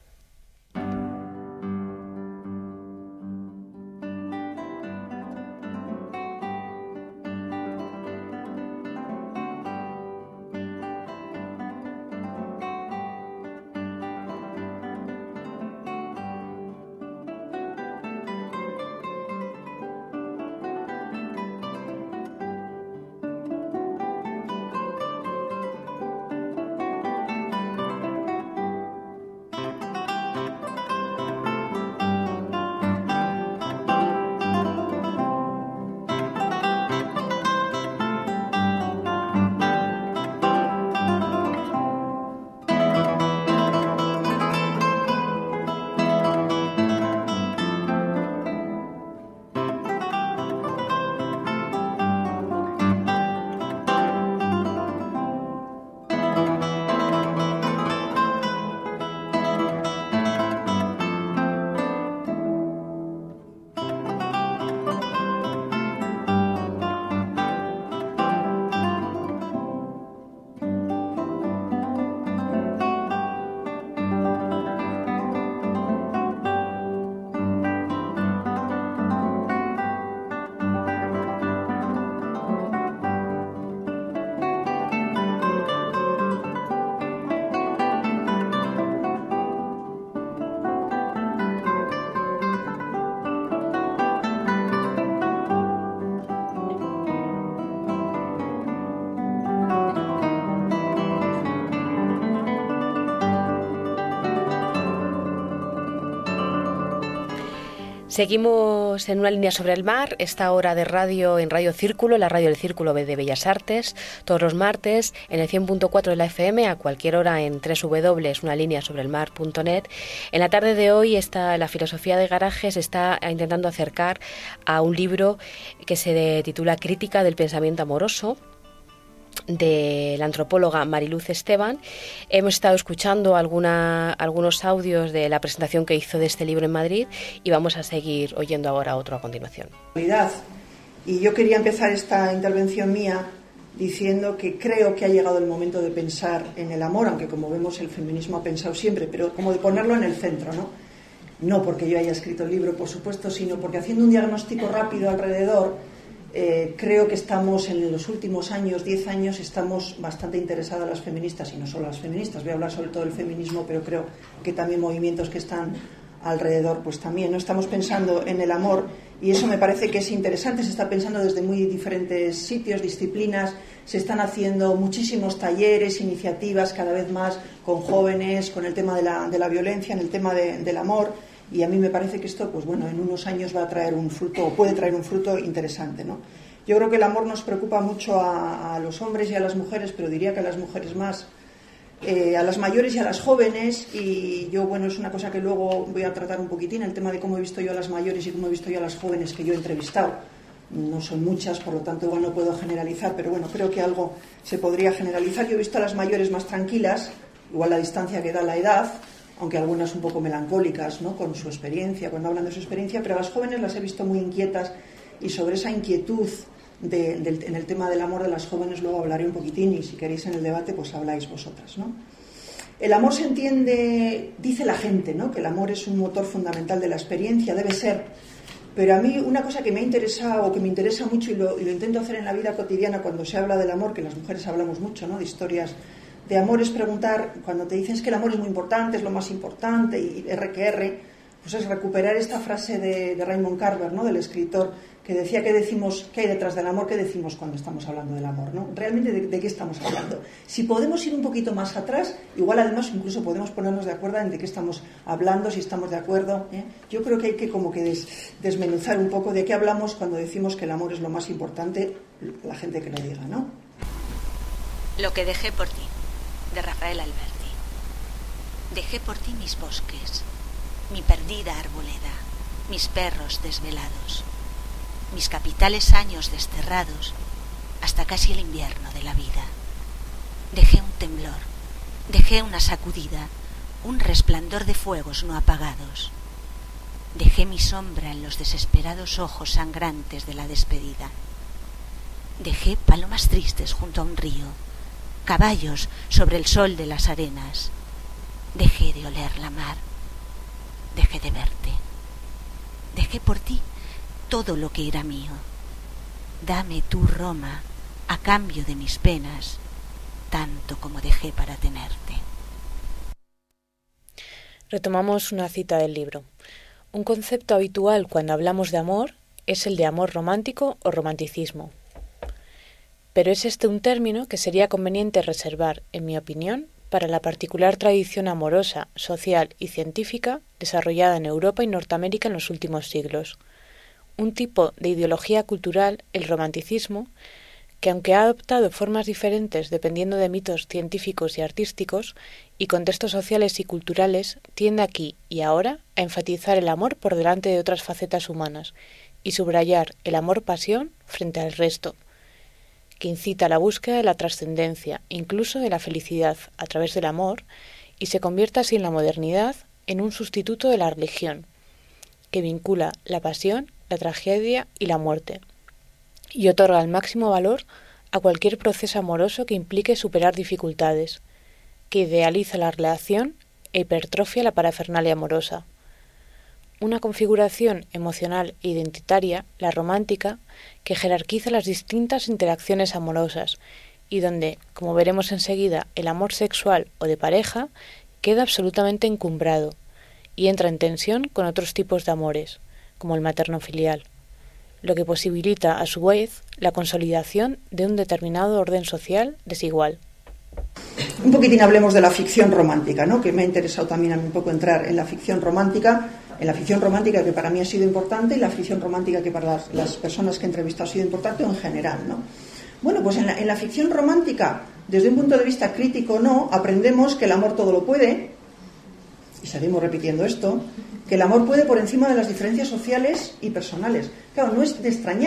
Seguimos en una línea sobre el mar, esta hora de radio en Radio Círculo, la radio del Círculo de Bellas Artes, todos los martes en el cien punto cuatro de la F M, a cualquier hora en doble u doble u doble u punto una línea sobre el mar punto net. En la tarde de hoy está la filosofía de garaje se está intentando acercar a un libro que se titula Crítica del pensamiento amoroso, de la antropóloga Mariluz Esteban. Hemos estado escuchando alguna, algunos audios de la presentación que hizo de este libro en Madrid y vamos a seguir oyendo ahora otro a continuación. Y yo quería empezar esta intervención mía diciendo que creo que ha llegado el momento de pensar en el amor, aunque como vemos el feminismo ha pensado siempre, pero como de ponerlo en el centro, ¿no? No porque yo haya escrito el libro, por supuesto, sino porque haciendo un diagnóstico rápido alrededor, Eh, creo que estamos en los últimos años, diez años, estamos bastante interesadas las feministas, y no solo las feministas, voy a hablar sobre todo del feminismo, pero creo que también movimientos que están alrededor, pues también, ¿no? Estamos pensando en el amor y eso me parece que es interesante, se está pensando desde muy diferentes sitios, disciplinas, se están haciendo muchísimos talleres, iniciativas cada vez más con jóvenes, con el tema de la, de la violencia, en el tema de, del amor. Y a mí me parece que esto, pues bueno, en unos años va a traer un fruto, o puede traer un fruto interesante, ¿no? Yo creo que el amor nos preocupa mucho a, a los hombres y a las mujeres, pero diría que a las mujeres más, eh, a las mayores y a las jóvenes, y yo, bueno, es una cosa que luego voy a tratar un poquitín, el tema de cómo he visto yo a las mayores y cómo he visto yo a las jóvenes que yo he entrevistado. No son muchas, por lo tanto igual no puedo generalizar, pero bueno, creo que algo se podría generalizar. Yo he visto a las mayores más tranquilas, igual la distancia que da la edad, aunque algunas un poco melancólicas, ¿no?, con su experiencia, cuando hablan de su experiencia, pero a las jóvenes las he visto muy inquietas, y sobre esa inquietud de, de, en el tema del amor de las jóvenes luego hablaré un poquitín, y si queréis en el debate pues habláis vosotras, ¿no? El amor se entiende, dice la gente, ¿no?, que el amor es un motor fundamental de la experiencia, debe ser, pero a mí una cosa que me ha interesado, o que me interesa mucho, y lo, y lo intento hacer en la vida cotidiana cuando se habla del amor, que las mujeres hablamos mucho, ¿no?, de historias de amor, es preguntar, cuando te dicen es que el amor es muy importante, es lo más importante, y R que R, pues es recuperar esta frase de, de Raymond Carver, ¿no?, del escritor, que decía que decimos, ¿qué hay detrás del amor? ¿Qué decimos cuando estamos hablando del amor, ¿no? Realmente, ¿de, de qué estamos hablando? Si podemos ir un poquito más atrás, igual además incluso podemos ponernos de acuerdo en de qué estamos hablando, si estamos de acuerdo, ¿eh? Yo creo que hay que como que des, desmenuzar un poco de qué hablamos cuando decimos que el amor es lo más importante, la gente que lo diga, ¿no? Lo que dejé por ti, de Rafael Alberti. Dejé por ti mis bosques, mi perdida arboleda, mis perros desvelados, mis capitales años desterrados, hasta casi el invierno de la vida. Dejé un temblor, dejé una sacudida, un resplandor de fuegos no apagados. Dejé mi sombra en los desesperados ojos sangrantes de la despedida. Dejé palomas tristes junto a un río, caballos sobre el sol de las arenas. Dejé de oler la mar, dejé de verte. Dejé por ti todo lo que era mío. Dame tú, Roma, a cambio de mis penas, tanto como dejé para tenerte. Retomamos una cita del libro. Un concepto habitual cuando hablamos de amor es el de amor romántico o romanticismo. Pero es este un término que sería conveniente reservar, en mi opinión, para la particular tradición amorosa, social y científica desarrollada en Europa y Norteamérica en los últimos siglos. Un tipo de ideología cultural, el romanticismo, que aunque ha adoptado formas diferentes dependiendo de mitos científicos y artísticos y contextos sociales y culturales, tiende aquí y ahora a enfatizar el amor por delante de otras facetas humanas y subrayar el amor-pasión frente al resto, que incita a la búsqueda de la trascendencia, incluso de la felicidad, a través del amor, y se convierte así en la modernidad en un sustituto de la religión, que vincula la pasión, la tragedia y la muerte, y otorga el máximo valor a cualquier proceso amoroso que implique superar dificultades, que idealiza la relación e hipertrofia la parafernalia amorosa. Una configuración emocional e identitaria, la romántica, que jerarquiza las distintas interacciones amorosas y donde, como veremos enseguida, el amor sexual o de pareja queda absolutamente encumbrado y entra en tensión con otros tipos de amores, como el materno-filial, lo que posibilita a su vez la consolidación de un determinado orden social desigual. Un poquitín hablemos de la ficción romántica, ¿no?, que me ha interesado también a mí un poco entrar en la ficción romántica, en la ficción romántica que para mí ha sido importante y la ficción romántica que para las, las personas que he entrevistado ha sido importante en general, ¿no? Bueno, pues en la, en la ficción romántica, desde un punto de vista crítico no, aprendemos que el amor todo lo puede, y seguimos repitiendo esto, que el amor puede por encima de las diferencias sociales y personales. Claro, no es de extrañar,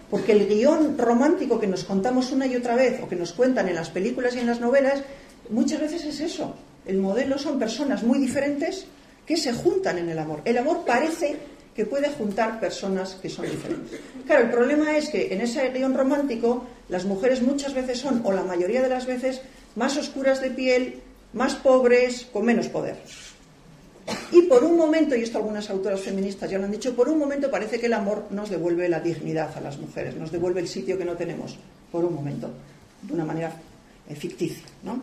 Porque el guión romántico que nos contamos una y otra vez, o que nos cuentan en las películas y en las novelas, muchas veces es eso. El modelo son personas muy diferentes que se juntan en el amor. El amor parece que puede juntar personas que son diferentes. Claro, el problema es que en ese guión romántico las mujeres muchas veces son, o la mayoría de las veces, más oscuras de piel, más pobres, con menos poder. Y por un momento, y esto algunas autoras feministas ya lo han dicho, por un momento parece que el amor nos devuelve la dignidad a las mujeres, nos devuelve el sitio que no tenemos, por un momento, de una manera eh, ficticia, ¿no?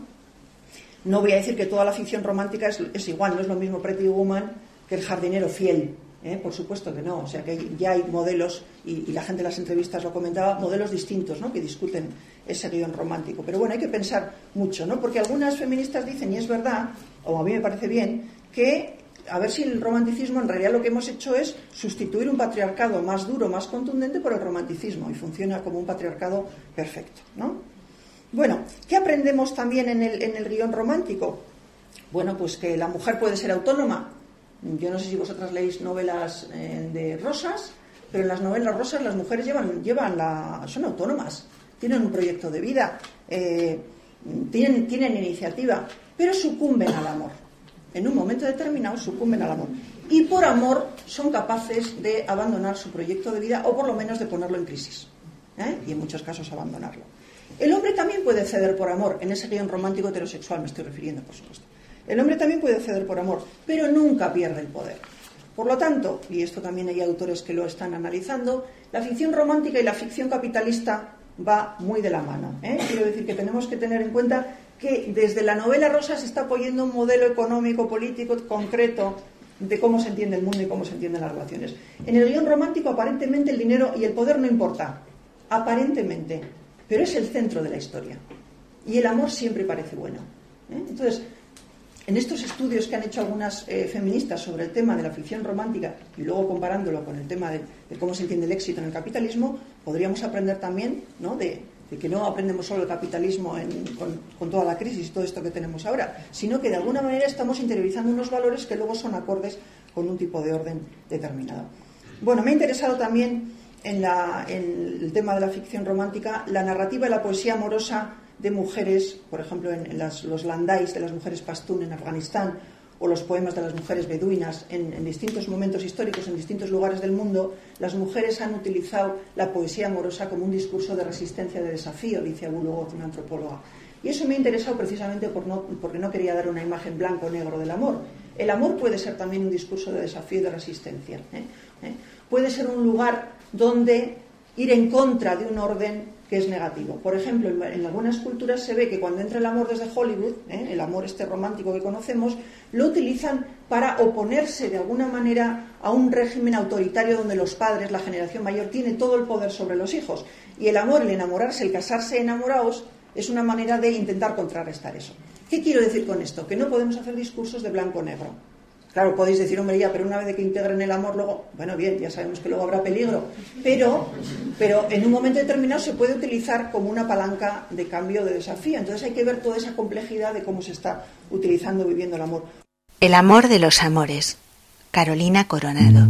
No voy a decir que toda la ficción romántica es, es igual, no es lo mismo Pretty Woman que El jardinero fiel, ¿eh? Por supuesto que no, o sea que ya hay modelos, y, y la gente en las entrevistas lo comentaba, modelos distintos, ¿no?, que discuten ese guión romántico. Pero bueno, hay que pensar mucho, ¿no?, porque algunas feministas dicen, y es verdad, o a mí me parece bien, que a ver si el romanticismo en realidad lo que hemos hecho es sustituir un patriarcado más duro, más contundente por el romanticismo, y funciona como un patriarcado perfecto, ¿no? Bueno, ¿qué aprendemos también en el, en el guión romántico? Bueno, pues que la mujer puede ser autónoma. Yo no sé si vosotras leéis novelas eh, de Rosas, pero en las novelas rosas las mujeres llevan, llevan la, son autónomas, tienen un proyecto de vida, eh, tienen, tienen iniciativa, pero sucumben al amor. En un momento determinado sucumben al amor. Y por amor son capaces de abandonar su proyecto de vida, o por lo menos de ponerlo en crisis, ¿eh? Y en muchos casos abandonarlo. El hombre también puede ceder por amor, en ese guión romántico heterosexual me estoy refiriendo, por supuesto. El hombre también puede ceder por amor, pero nunca pierde el poder. Por lo tanto, y esto también hay autores que lo están analizando, la ficción romántica y la ficción capitalista va muy de la mano, ¿eh? Quiero decir que tenemos que tener en cuenta que desde la novela rosa se está apoyando un modelo económico, político, concreto de cómo se entiende el mundo y cómo se entienden las relaciones. En el guión romántico aparentemente el dinero y el poder no importa, aparentemente, pero es el centro de la historia. Y el amor siempre parece bueno, ¿eh? Entonces, en estos estudios que han hecho algunas eh, feministas sobre el tema de la ficción romántica y luego comparándolo con el tema de, de cómo se entiende el éxito en el capitalismo, podríamos aprender también, ¿no?, de, de que no aprendemos solo el capitalismo en, con, con toda la crisis y todo esto que tenemos ahora, sino que de alguna manera estamos interiorizando unos valores que luego son acordes con un tipo de orden determinado. Bueno, me ha interesado también en, la, en el tema de la ficción romántica la narrativa y la poesía amorosa de mujeres, por ejemplo en, en las, los landais de las mujeres pastún en Afganistán, o los poemas de las mujeres beduinas en, en distintos momentos históricos, en distintos lugares del mundo. Las mujeres han utilizado la poesía amorosa como un discurso de resistencia, de desafío, dice Abu Lughod, una antropóloga. Y eso me ha interesado precisamente por no, porque no quería dar una imagen blanco o negro del amor. El amor puede ser también un discurso de desafío y de resistencia, ¿eh? ¿Eh? Puede ser un lugar donde ir en contra de un orden que es negativo. Por ejemplo, en, en algunas culturas se ve que cuando entra el amor desde Hollywood, ¿eh?, el amor este romántico que conocemos, lo utilizan para oponerse de alguna manera a un régimen autoritario donde los padres, la generación mayor, tiene todo el poder sobre los hijos. Y el amor, el enamorarse, el casarse enamorados, es una manera de intentar contrarrestar eso. ¿Qué quiero decir con esto? Que no podemos hacer discursos de blanco-negro. Claro, podéis decir, hombre, ya, pero una vez de que integren el amor, luego, bueno, bien, ya sabemos que luego habrá peligro, pero, pero en un momento determinado se puede utilizar como una palanca de cambio, de desafío. Entonces hay que ver toda esa complejidad de cómo se está utilizando, viviendo el amor. El amor de los amores. Carolina Coronado.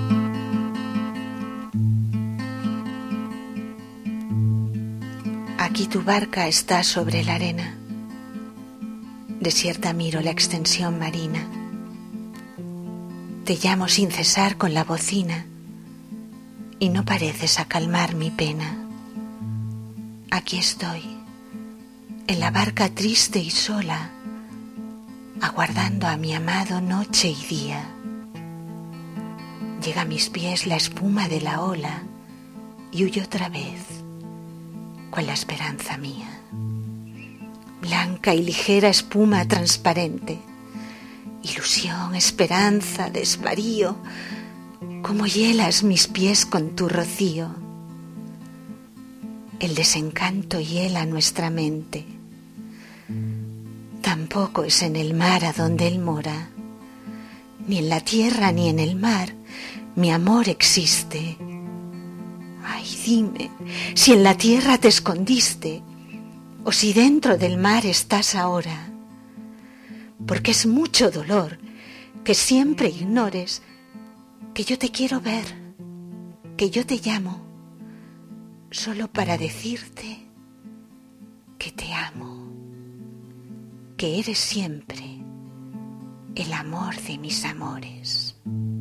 Aquí tu barca está sobre la arena. Desierta miro la extensión marina. Te llamo sin cesar con la bocina y no pareces acalmar mi pena. Aquí estoy, en la barca triste y sola, aguardando a mi amado noche y día. Llega a mis pies la espuma de la ola y huyo otra vez, con la esperanza mía. Blanca y ligera espuma transparente, ilusión, esperanza, desvarío, como hielas mis pies con tu rocío. El desencanto hiela nuestra mente. Tampoco es en el mar a donde él mora, ni en la tierra ni en el mar mi amor existe. Ay, dime, si en la tierra te escondiste, o si dentro del mar estás ahora. Porque es mucho dolor que siempre ignores que yo te quiero ver, que yo te llamo, solo para decirte que te amo, que eres siempre el amor de mis amores.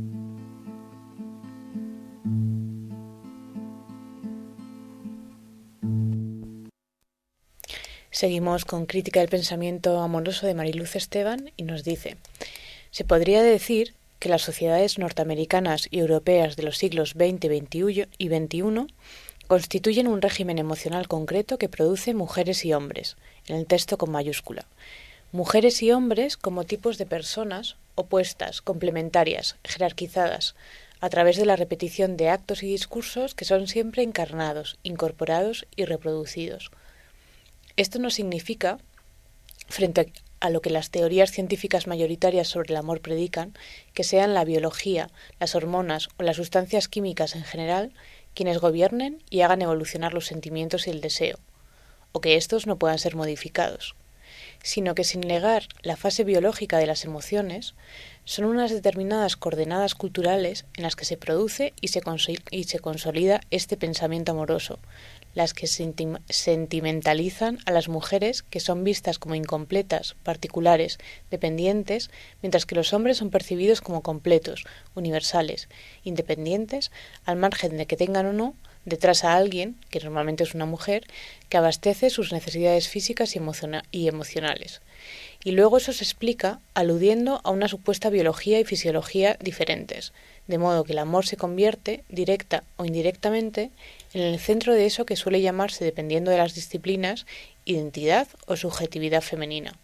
Seguimos con Crítica del pensamiento amoroso de Mariluz Esteban y nos dice: se podría decir que las sociedades norteamericanas y europeas de los siglos veinte y veintiuno constituyen un régimen emocional concreto que produce mujeres y hombres, en el texto con mayúscula. Mujeres y hombres como tipos de personas opuestas, complementarias, jerarquizadas, a través de la repetición de actos y discursos que son siempre encarnados, incorporados y reproducidos. Esto no significa, frente a lo que las teorías científicas mayoritarias sobre el amor predican, que sean la biología, las hormonas o las sustancias químicas en general quienes gobiernen y hagan evolucionar los sentimientos y el deseo, o que estos no puedan ser modificados, sino que sin negar la fase biológica de las emociones, son unas determinadas coordenadas culturales en las que se produce y se, cons- y se consolida este pensamiento amoroso, las que sentim- sentimentalizan a las mujeres, que son vistas como incompletas, particulares, dependientes, mientras que los hombres son percibidos como completos, universales, independientes, al margen de que tengan o no detrás a alguien, que normalmente es una mujer, que abastece sus necesidades físicas y, emociona- y emocionales. Y luego eso se explica aludiendo a una supuesta biología y fisiología diferentes, de modo que el amor se convierte, directa o indirectamente, en el centro de eso que suele llamarse, dependiendo de las disciplinas, identidad o subjetividad femenina.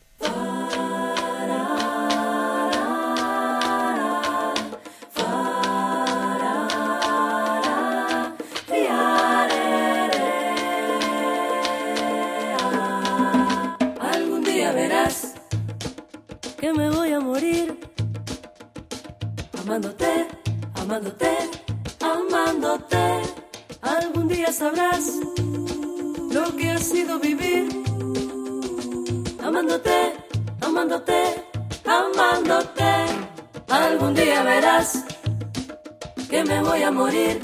Algún día verás que me voy a morir amándote, amándote, amándote. Algún día sabrás lo que ha sido vivir amándote, amándote, amándote. Algún día verás que me voy a morir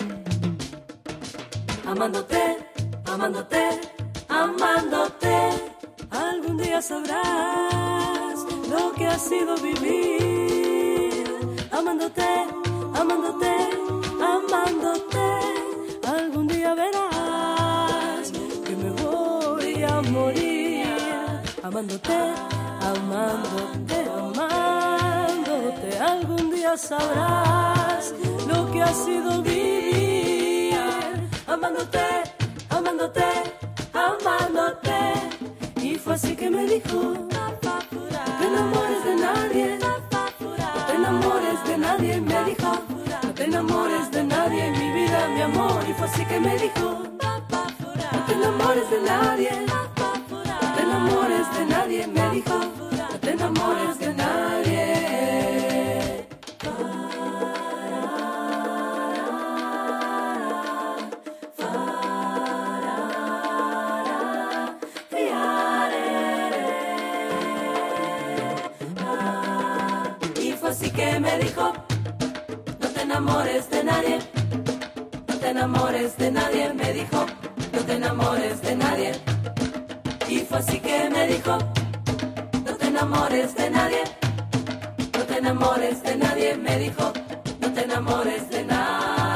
amándote, amándote, amándote. Algún día sabrás lo que ha sido vivir amándote, amándote, amándote. Algún día verás que me voy a morir amándote, amándote, amándote. Algún día sabrás lo que ha sido vivir amándote, amándote, amándote. Y fue así que me dijo: no te enamores de nadie, no te enamores de nadie. Me dijo: no te enamores de nadie, mi vida, mi amor. Y fue así que me dijo: no te enamores de nadie, no te enamores de nadie. Me dijo: no te enamores de nadie. Así que me dijo: no te enamores de nadie, no te enamores de nadie. Me dijo: no te enamores de nadie. Y fue así que me dijo: no te enamores de nadie, no te enamores de nadie. Me dijo: no te enamores de nadie.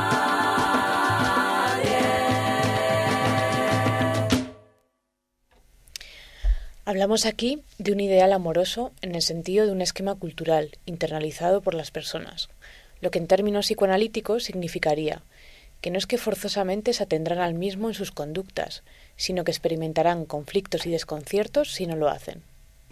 Hablamos aquí de un ideal amoroso en el sentido de un esquema cultural internalizado por las personas, lo que en términos psicoanalíticos significaría que no es que forzosamente se atendrán al mismo en sus conductas, sino que experimentarán conflictos y desconciertos si no lo hacen.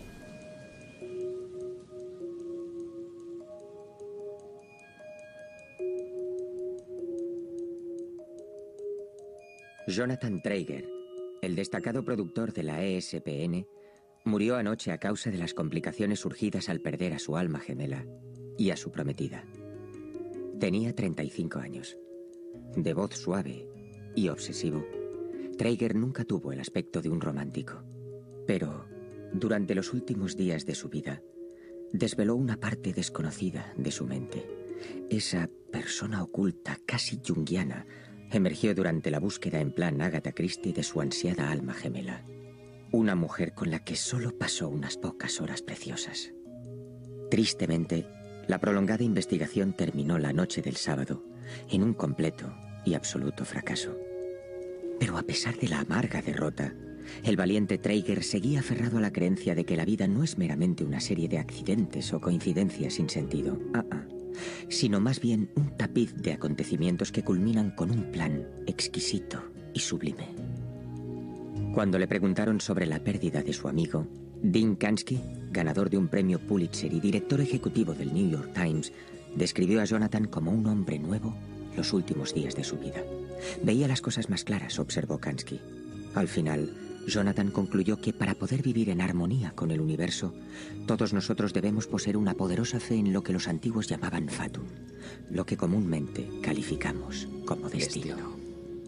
Jonathan Traeger, el destacado productor de la E S P N, murió anoche a causa de las complicaciones surgidas al perder a su alma gemela y a su prometida. Tenía treinta y cinco años. De voz suave y obsesivo, Traeger nunca tuvo el aspecto de un romántico. Pero, durante los últimos días de su vida, desveló una parte desconocida de su mente. Esa persona oculta, casi junguiana, emergió durante la búsqueda en plan Agatha Christie de su ansiada alma gemela. Una mujer con la que solo pasó unas pocas horas preciosas. Tristemente, la prolongada investigación terminó la noche del sábado en un completo y absoluto fracaso. Pero a pesar de la amarga derrota, el valiente Traeger seguía aferrado a la creencia de que la vida no es meramente una serie de accidentes o coincidencias sin sentido, ah, ah, sino más bien un tapiz de acontecimientos que culminan con un plan exquisito y sublime. Cuando le preguntaron sobre la pérdida de su amigo, Dean Kansky, ganador de un premio Pulitzer y director ejecutivo del New York Times, describió a Jonathan como un hombre nuevo los últimos días de su vida. Veía las cosas más claras, observó Kansky. Al final, Jonathan concluyó que para poder vivir en armonía con el universo, todos nosotros debemos poseer una poderosa fe en lo que los antiguos llamaban fatum, lo que comúnmente calificamos como destino. destino.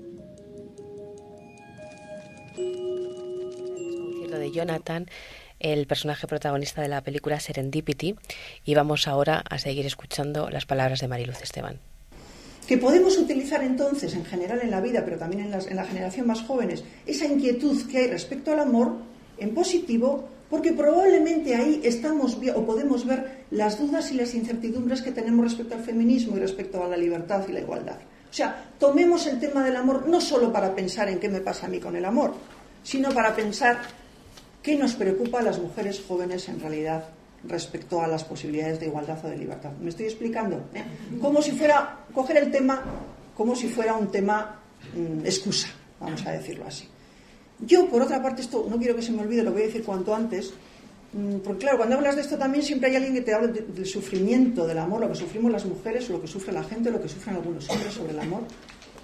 De Jonathan, el personaje protagonista de la película Serendipity, y vamos ahora a seguir escuchando las palabras de Mariluz Esteban. Que podemos utilizar entonces, en general en la vida, pero también en, las, en la generación más jóvenes, esa inquietud que hay respecto al amor en positivo, porque probablemente ahí estamos o podemos ver las dudas y las incertidumbres que tenemos respecto al feminismo y respecto a la libertad y la igualdad. O sea, tomemos el tema del amor no solo para pensar en qué me pasa a mí con el amor, sino para pensar ¿qué nos preocupa a las mujeres jóvenes en realidad respecto a las posibilidades de igualdad o de libertad? ¿Me estoy explicando? ¿Eh? Como si fuera, coger el tema como si fuera un tema mmm, excusa, vamos a decirlo así. Yo, por otra parte, esto no quiero que se me olvide, lo voy a decir cuanto antes, mmm, porque claro, cuando hablas de esto también siempre hay alguien que te habla de, del sufrimiento del amor, lo que sufrimos las mujeres, o lo que sufre la gente, o lo que sufren algunos hombres sobre el amor.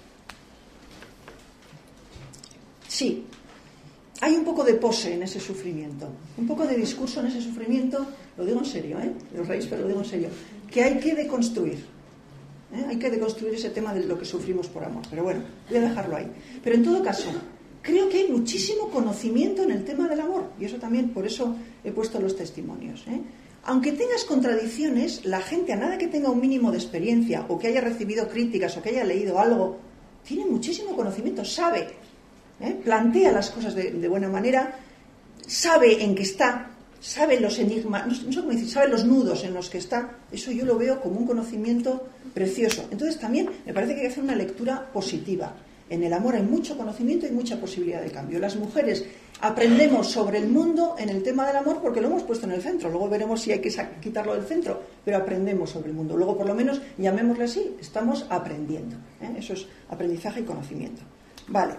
Sí. Hay un poco de pose en ese sufrimiento, un poco de discurso en ese sufrimiento, lo digo en serio, ¿eh? Os reís, pero lo digo en serio, que hay que deconstruir, ¿eh? Hay que deconstruir ese tema de lo que sufrimos por amor, pero bueno, voy a dejarlo ahí. Pero en todo caso, creo que hay muchísimo conocimiento en el tema del amor, y eso también, por eso he puesto los testimonios, ¿eh? Aunque tengas contradicciones, la gente, a nada que tenga un mínimo de experiencia, o que haya recibido críticas, o que haya leído algo, tiene muchísimo conocimiento, sabe, ¿Eh? plantea las cosas de, de buena manera, sabe en qué está, sabe los enigmas, no sé cómo decir, sabe los nudos en los que está. Eso yo lo veo como un conocimiento precioso. Entonces también me parece que hay que hacer una lectura positiva. En el amor hay mucho conocimiento y mucha posibilidad de cambio. Las mujeres aprendemos sobre el mundo en el tema del amor porque lo hemos puesto en el centro. Luego veremos si hay que quitarlo del centro, pero aprendemos sobre el mundo. Luego, por lo menos, llamémosle así, estamos aprendiendo, ¿eh? Eso es aprendizaje y conocimiento. Vale.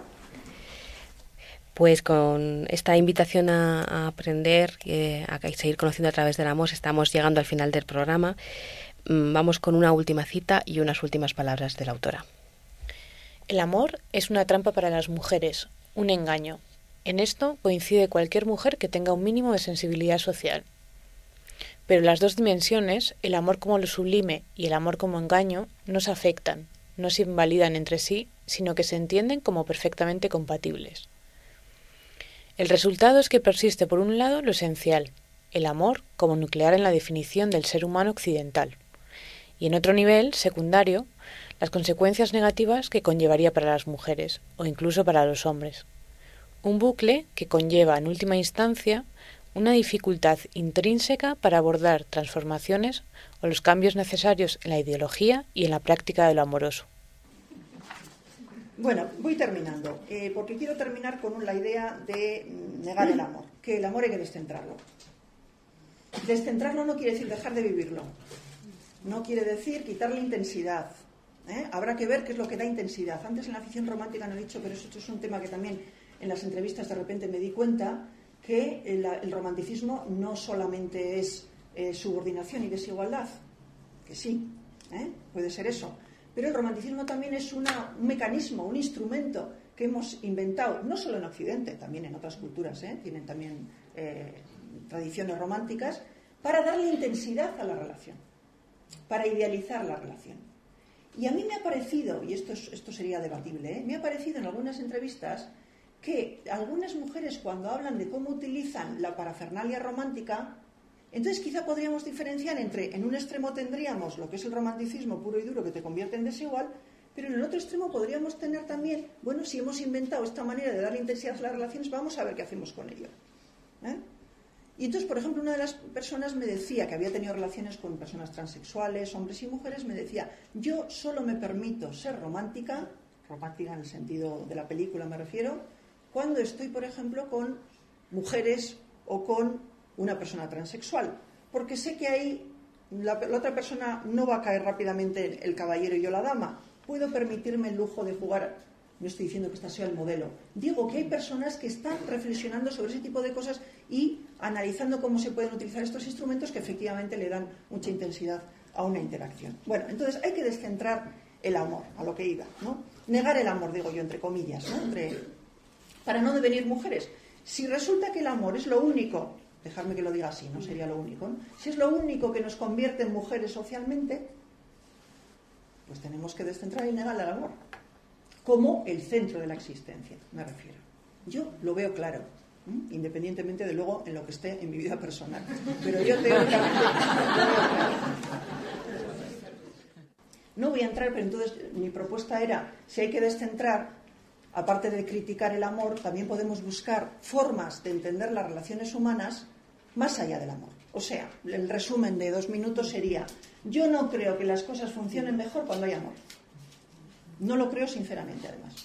Pues con esta invitación a, a aprender, eh, a seguir conociendo a través del amor, estamos llegando al final del programa. Mm, vamos con una última cita y unas últimas palabras de la autora. El amor es una trampa para las mujeres, un engaño. En esto coincide cualquier mujer que tenga un mínimo de sensibilidad social. Pero las dos dimensiones, el amor como lo sublime y el amor como engaño, no se afectan, no se invalidan entre sí, sino que se entienden como perfectamente compatibles. El resultado es que persiste por un lado lo esencial, el amor como nuclear en la definición del ser humano occidental, y en otro nivel, secundario, las consecuencias negativas que conllevaría para las mujeres, o incluso para los hombres. Un bucle que conlleva en última instancia una dificultad intrínseca para abordar transformaciones o los cambios necesarios en la ideología y en la práctica de lo amoroso. Bueno, voy terminando, eh, porque quiero terminar con la idea de negar el amor, que el amor hay que descentrarlo. Descentrarlo no quiere decir dejar de vivirlo, no quiere decir quitarle intensidad. ¿eh? Habrá que ver qué es lo que da intensidad. Antes en la ficción romántica no he dicho, pero esto es un tema que también en las entrevistas de repente me di cuenta, que el, el romanticismo no solamente es eh, subordinación y desigualdad, que sí, ¿eh? puede ser eso. Pero el romanticismo también es una, un mecanismo, un instrumento que hemos inventado, no solo en Occidente, también en otras culturas, ¿eh? tienen también eh, tradiciones románticas, para darle intensidad a la relación, para idealizar la relación. Y a mí me ha parecido, y esto, es, esto sería debatible, ¿eh? me ha parecido en algunas entrevistas que algunas mujeres cuando hablan de cómo utilizan la parafernalia romántica, entonces quizá podríamos diferenciar entre, en un extremo tendríamos lo que es el romanticismo puro y duro que te convierte en desigual, Pero en el otro extremo podríamos tener también, bueno, si hemos inventado esta manera de darle intensidad a las relaciones, vamos a ver qué hacemos con ello. ¿Eh? Y entonces, por ejemplo, una de las personas me decía, que había tenido relaciones con personas transexuales, hombres y mujeres, me decía, yo solo me permito ser romántica, romántica en el sentido de la película me refiero, cuando estoy, por ejemplo, con mujeres o con una persona transexual, porque sé que ahí la, la otra persona no va a caer rápidamente el caballero y yo la dama. Puedo permitirme el lujo de jugar. No estoy diciendo que este sea el modelo. Digo que hay personas que están reflexionando sobre ese tipo de cosas y analizando cómo se pueden utilizar estos instrumentos que efectivamente le dan mucha intensidad a una interacción. Bueno, entonces hay que descentrar el amor, a lo que iba, ¿no? Negar el amor, digo yo, entre comillas, ¿no? Entre, para no devenir mujeres. Si resulta que el amor es lo único, dejadme que lo diga así, no sería lo único, ¿no? Si es lo único que nos convierte en mujeres socialmente, pues tenemos que descentrar y negar el amor como el centro de la existencia, me refiero. Yo lo veo claro, ¿eh? Independientemente de luego en lo que esté en mi vida personal, pero yo teóricamente lo veo claro. No voy a entrar, pero entonces mi propuesta era, si hay que descentrar, aparte de criticar el amor, también podemos buscar formas de entender las relaciones humanas más allá del amor. O sea, el resumen de dos minutos sería, yo no creo que las cosas funcionen mejor cuando hay amor. No lo creo sinceramente, además.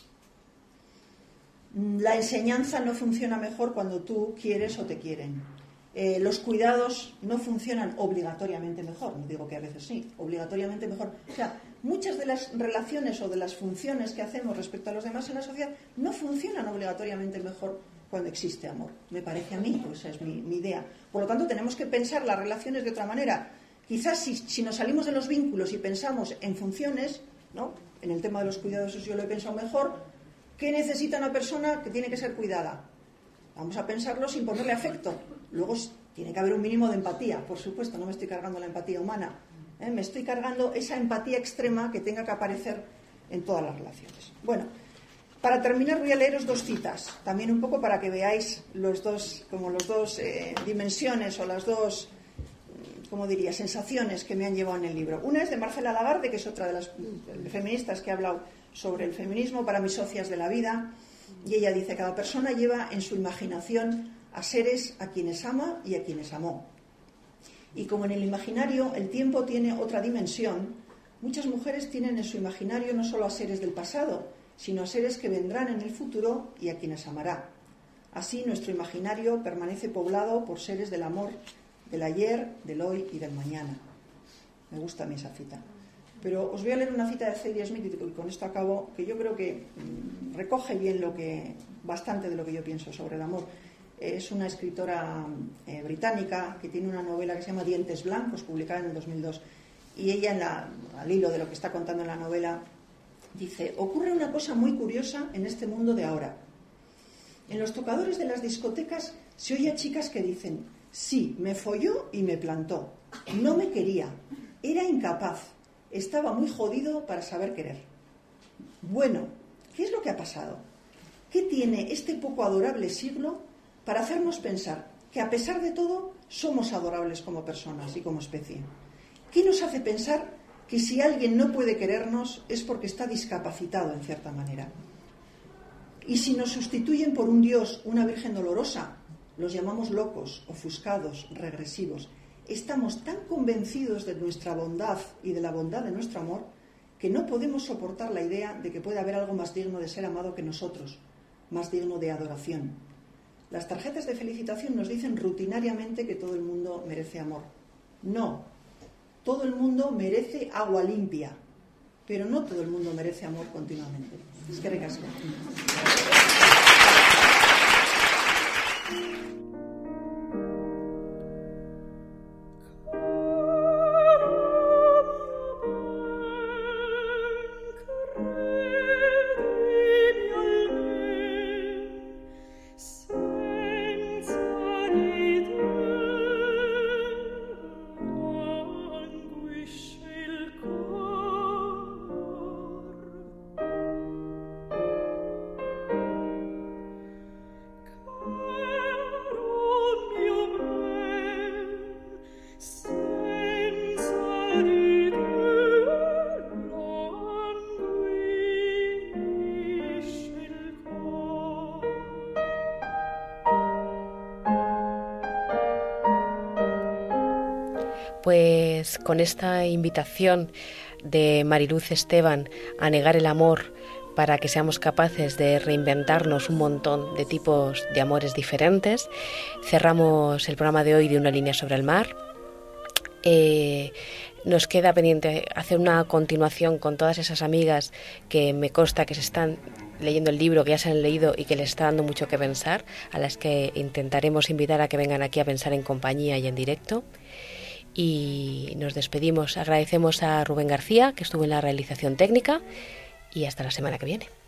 La enseñanza no funciona mejor cuando tú quieres o te quieren. Eh, los cuidados no funcionan obligatoriamente mejor, no digo que a veces sí, obligatoriamente mejor. O sea, muchas de las relaciones o de las funciones que hacemos respecto a los demás en la sociedad no funcionan obligatoriamente mejor cuando existe amor. Me parece a mí, pues esa es mi, mi idea. Por lo tanto, tenemos que pensar las relaciones de otra manera. Quizás si, si nos salimos de los vínculos y pensamos en funciones, ¿no? En el tema de los cuidados yo lo he pensado mejor. ¿Qué necesita una persona que tiene que ser cuidada? Vamos a pensarlo sin ponerle afecto. Luego tiene que haber un mínimo de empatía, por supuesto, no me estoy cargando la empatía humana. ¿eh? Me estoy cargando esa empatía extrema que tenga que aparecer en todas las relaciones. Bueno, para terminar voy a leeros dos citas, también un poco para que veáis los dos, como los dos eh, dimensiones o las dos, ¿cómo diría?, sensaciones que me han llevado en el libro. Una es de Marcela Lagarde, que es otra de las feministas que ha hablado sobre el feminismo para mis socias de la vida, y ella dice, cada persona lleva en su imaginación a seres a quienes ama y a quienes amó. Y como en el imaginario el tiempo tiene otra dimensión, muchas mujeres tienen en su imaginario no solo a seres del pasado, sino a seres que vendrán en el futuro y a quienes amará. Así nuestro imaginario permanece poblado por seres del amor, del ayer, del hoy y del mañana. Me gusta a mí esa cita. Pero os voy a leer una cita de Zadie Smith y con esto acabo, que yo creo que mmm, recoge bien lo que, bastante de lo que yo pienso sobre el amor. Es una escritora eh, británica que tiene una novela que se llama Dientes Blancos, publicada en el dos mil dos, y ella, en la, al hilo de lo que está contando en la novela, dice, ocurre una cosa muy curiosa en este mundo de ahora. En los tocadores de las discotecas se oye a chicas que dicen, sí, me folló y me plantó, no me quería, era incapaz, estaba muy jodido para saber querer. Bueno, ¿qué es lo que ha pasado? ¿Qué tiene este poco adorable siglo para hacernos pensar que a pesar de todo somos adorables como personas y como especie? ¿Qué nos hace pensar que si alguien no puede querernos es porque está discapacitado en cierta manera? Y si nos sustituyen por un Dios, una Virgen dolorosa, los llamamos locos, ofuscados, regresivos. Estamos tan convencidos de nuestra bondad y de la bondad de nuestro amor que no podemos soportar la idea de que puede haber algo más digno de ser amado que nosotros, más digno de adoración. Las tarjetas de felicitación nos dicen rutinariamente que todo el mundo merece amor. No, todo el mundo merece agua limpia, pero no todo el mundo merece amor continuamente. Es que recasco. Pues con esta invitación de Mariluz Esteban a negar el amor para que seamos capaces de reinventarnos un montón de tipos de amores diferentes, cerramos el programa de hoy de Una línea sobre el mar. Eh, nos queda pendiente hacer una continuación con todas esas amigas que me consta que se están leyendo el libro, que ya se han leído y que les está dando mucho que pensar, a las que intentaremos invitar a que vengan aquí a pensar en compañía y en directo. Y nos despedimos. Agradecemos a Rubén García, que estuvo en la realización técnica, y hasta la semana que viene.